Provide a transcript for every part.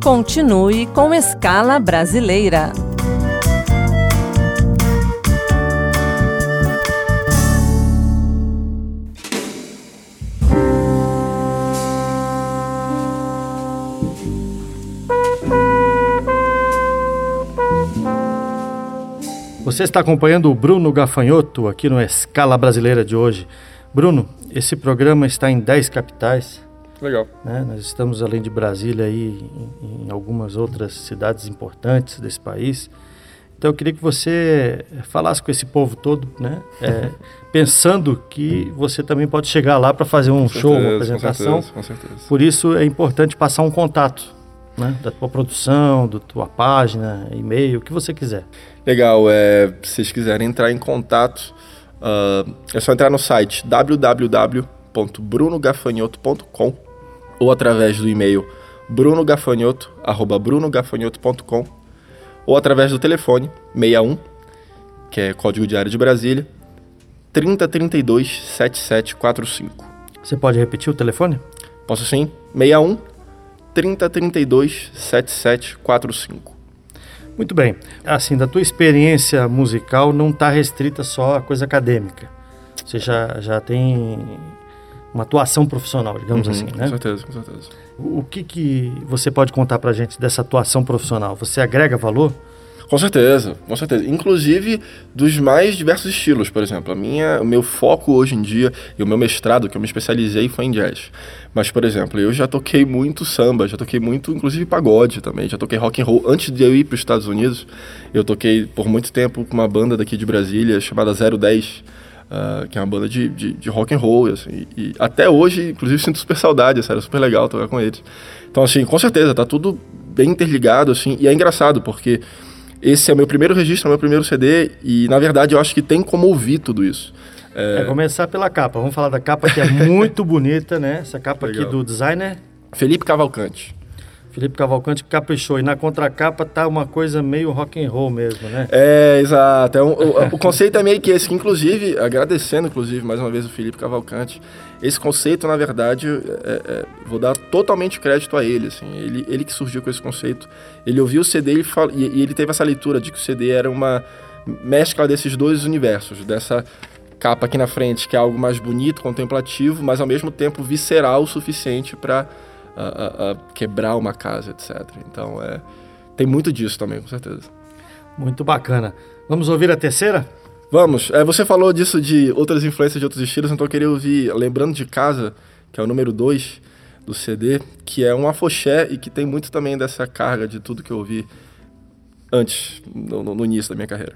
Continue com Escala Brasileira. Você está acompanhando o Bruno Gafanhoto aqui no Escala Brasileira de hoje. Bruno, esse programa está em 10 capitais. Legal. Né? Nós estamos, além de Brasília, aí, em algumas outras cidades importantes desse país. Então eu queria que você falasse com esse povo todo, né? Pensando que você também pode chegar lá para fazer um show, uma apresentação. Com certeza. Por isso é importante passar um contato, né? Da tua produção, da tua página, e-mail, o que você quiser. Legal, se vocês quiserem entrar em contato, é só entrar no site www.brunogafanhoto.com ou através do e-mail brunogafanhoto@brunogafanhoto.com ou através do telefone 61, que é código de área de Brasília, 3032 7745. Você pode repetir o telefone? Posso sim, 61 3032 7745. Muito bem. Assim, da tua experiência musical não está restrita só a coisa acadêmica. Você já tem uma atuação profissional, digamos assim, né? Com certeza. O que você pode contar pra gente dessa atuação profissional? Você agrega valor? Com certeza. Inclusive dos mais diversos estilos, por exemplo. O meu foco hoje em dia, e o meu mestrado, que eu me especializei, foi em jazz. Mas, por exemplo, eu já toquei muito samba, já toquei muito, inclusive, pagode também. Já toquei rock and roll. Antes de eu ir para os Estados Unidos, eu toquei por muito tempo com uma banda daqui de Brasília, chamada 010, que é uma banda de rock and roll. Assim, e até hoje, inclusive, sinto super saudade, sério, super legal tocar com eles. Então, assim, com certeza, tá tudo bem interligado, assim, e é engraçado, porque esse é o meu primeiro registro, é o meu primeiro CD, e na verdade eu acho que tem como ouvir tudo isso. Começar pela capa. Vamos falar da capa, que é muito bonita, né? Essa capa Legal. aqui do designer Felipe Cavalcante. Felipe Cavalcante caprichou. E na contracapa tá uma coisa meio rock and roll mesmo, né? Exato. O conceito é meio que esse, que inclusive, agradecendo mais uma vez o Felipe Cavalcante, esse conceito, na verdade, vou dar totalmente crédito a ele, assim. Ele que surgiu com esse conceito. Ele ouviu o CD e ele teve essa leitura de que o CD era uma mescla desses dois universos, dessa capa aqui na frente, que é algo mais bonito, contemplativo, mas ao mesmo tempo visceral o suficiente para quebrar uma casa, etc. Então, tem muito disso também, com certeza. Muito bacana. Vamos ouvir a terceira? Vamos. Você falou disso de outras influências de outros estilos, então eu queria ouvir Lembrando de Casa, que é o número 2 do CD, que é um afoxé e que tem muito também dessa carga de tudo que eu ouvi antes, no início da minha carreira.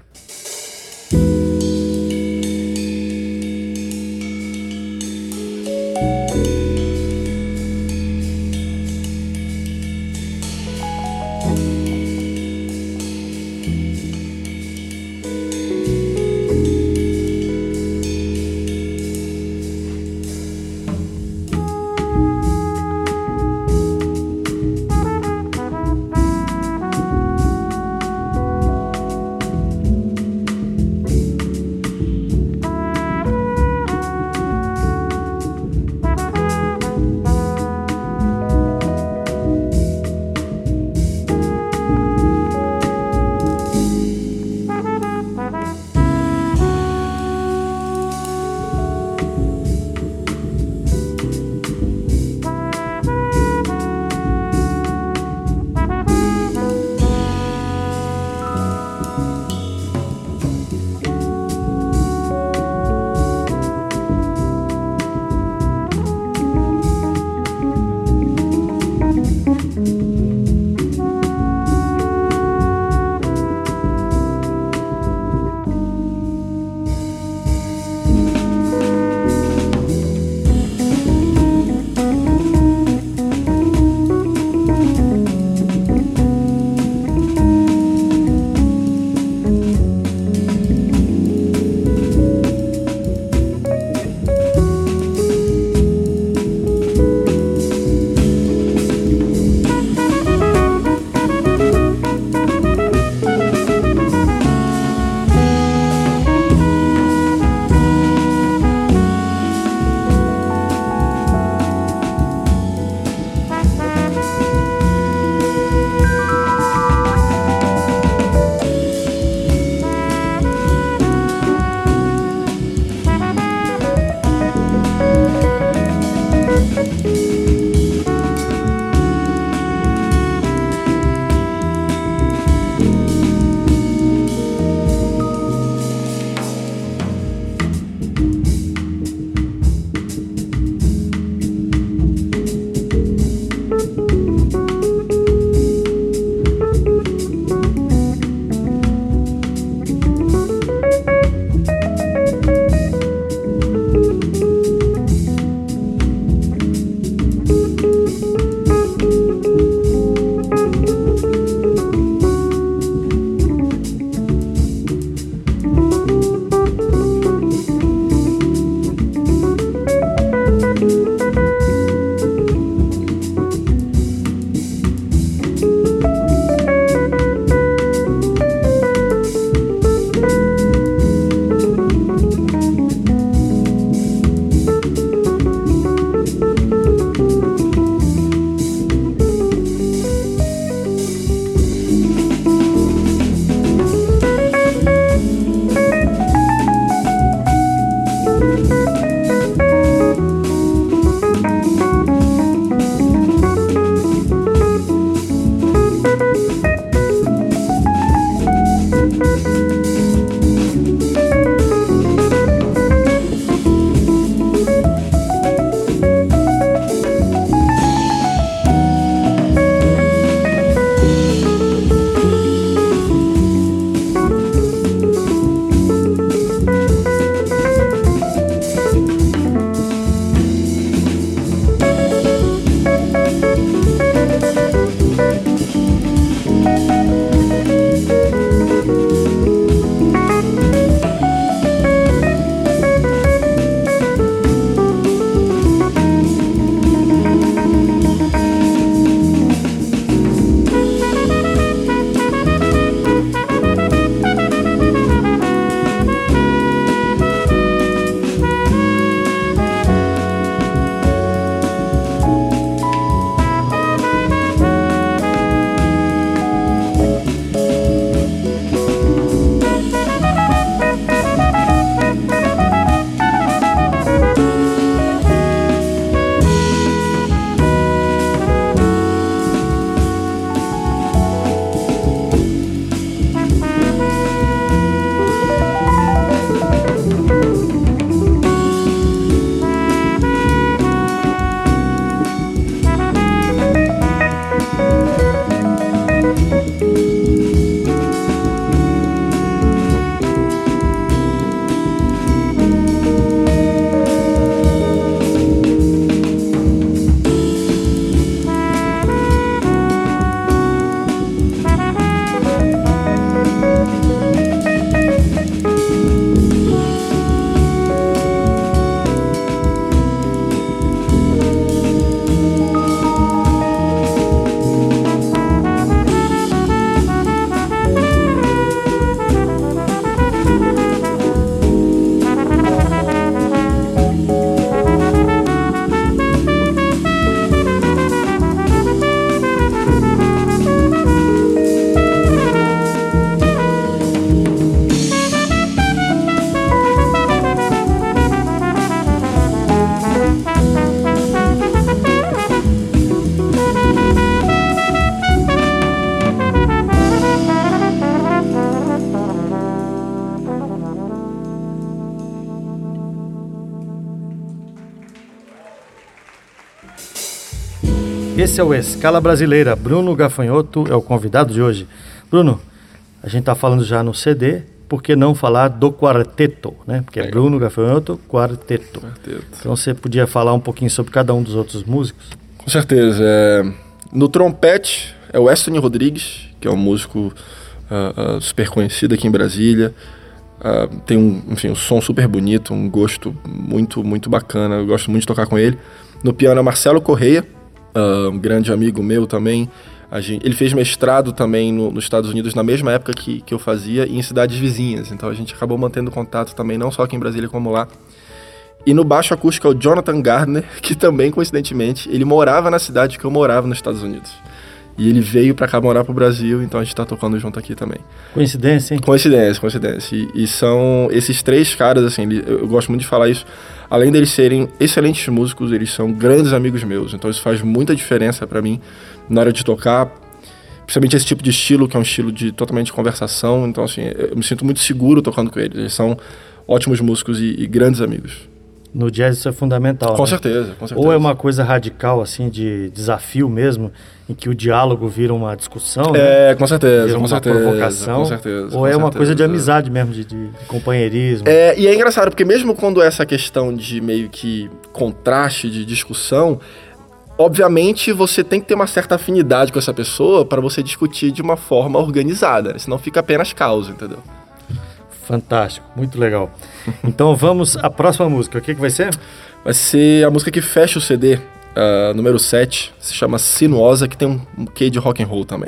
Esse é o Escala Brasileira. Bruno Gafanhoto é o convidado de hoje. Bruno, a gente está falando já no CD, por que não falar do quarteto, né? Porque é Bruno Gafanhoto, quarteto. Então você podia falar um pouquinho sobre cada um dos outros músicos? Com certeza. No trompete é o Weston Rodrigues, que é um músico super conhecido aqui em Brasília. Tem um som super bonito, um gosto muito, muito bacana. Eu gosto muito de tocar com ele. No piano é Marcelo Correia, um grande amigo meu também. Ele fez mestrado também nos Estados Unidos na mesma época que eu fazia, e em cidades vizinhas. Então a gente acabou mantendo contato também, não só aqui em Brasília como lá. E no baixo acústico é o Jonathan Gardner, que também, coincidentemente, ele morava na cidade que eu morava nos Estados Unidos. E ele veio pra cá morar pro Brasil, então a gente tá tocando junto aqui também. Coincidência, hein? Coincidência. E são esses três caras, assim, eu gosto muito de falar isso. Além deles serem excelentes músicos, eles são grandes amigos meus. Então isso faz muita diferença pra mim na hora de tocar. Principalmente esse tipo de estilo, que é um estilo de totalmente conversação. Então, assim, eu me sinto muito seguro tocando com eles. Eles são ótimos músicos e grandes amigos. No jazz isso é fundamental. Com né? certeza. Ou é uma coisa radical, assim, de desafio mesmo, em que o diálogo vira uma discussão, né? Com certeza, vira uma provocação, com certeza. Ou é uma coisa de amizade mesmo, de companheirismo. E é engraçado, porque mesmo quando é essa questão de meio que contraste, de discussão, obviamente você tem que ter uma certa afinidade com essa pessoa para você discutir de uma forma organizada, né? Senão fica apenas causa, entendeu? Fantástico, muito legal. Então vamos à próxima música. O que vai ser? Vai ser a música que fecha o CD, número 7, se chama Sinuosa, que tem um quê de rock and roll também.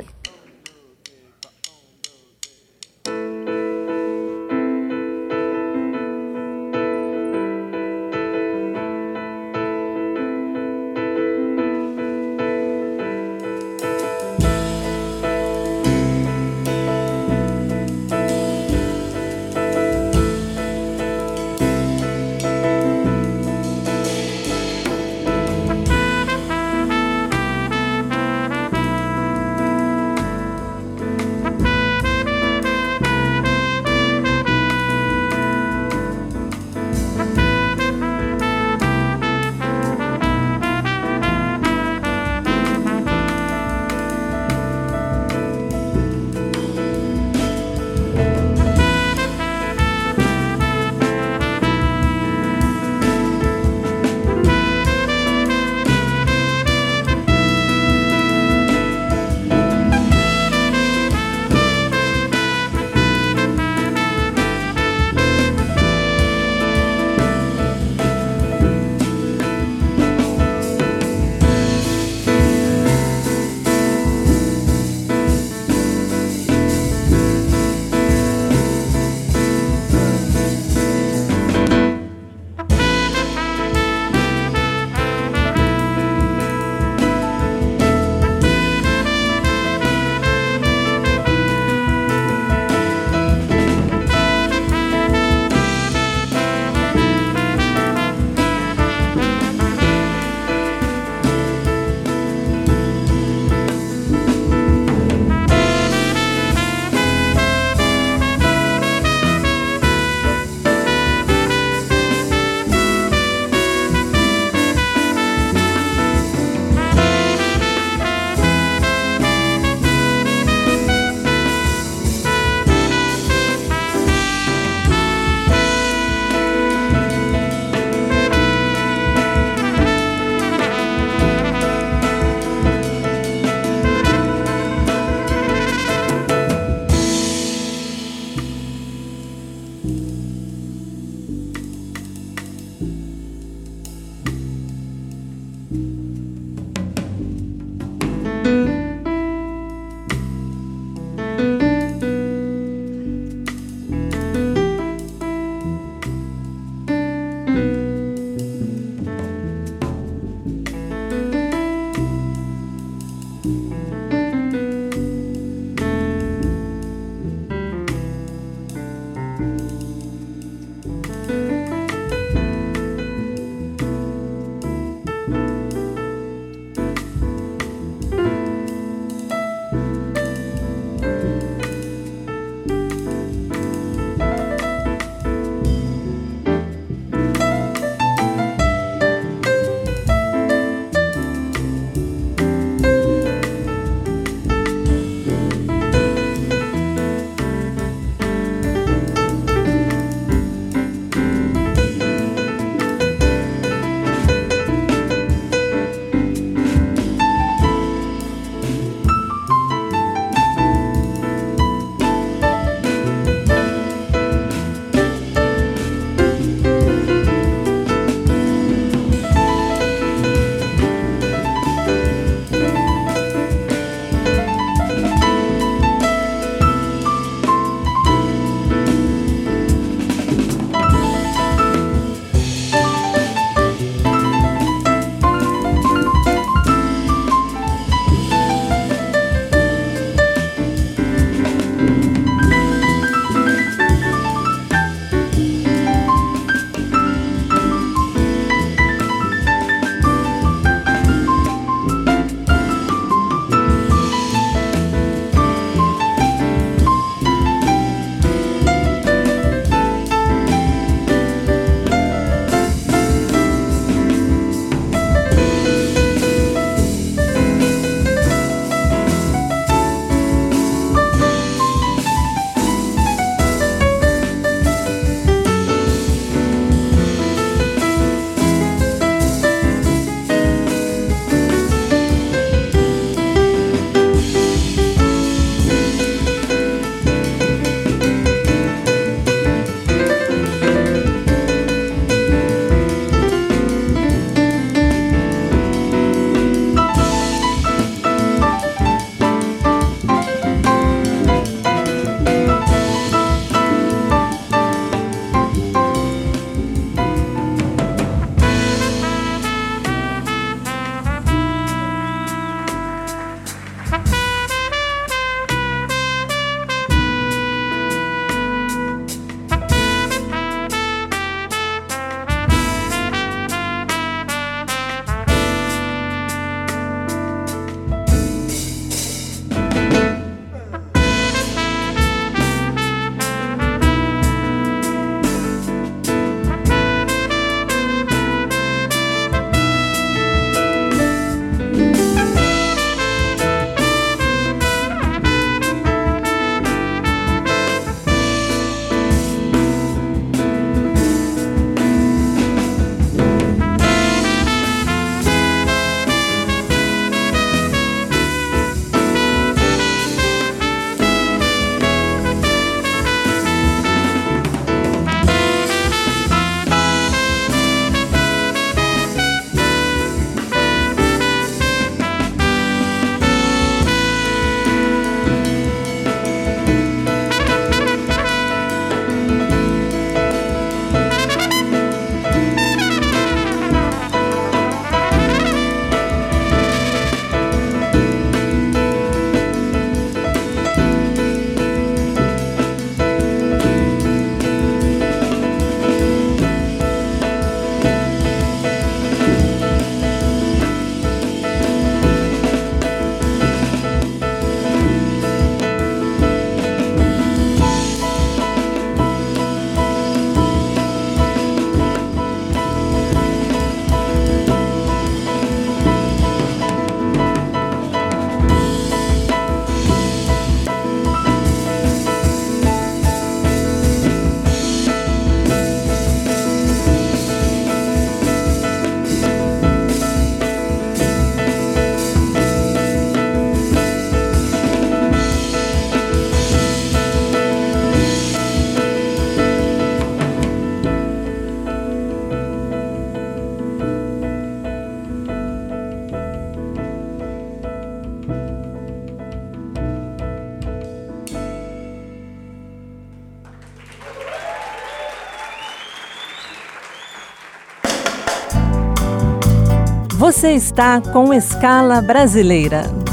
Você está com Escala Brasileira.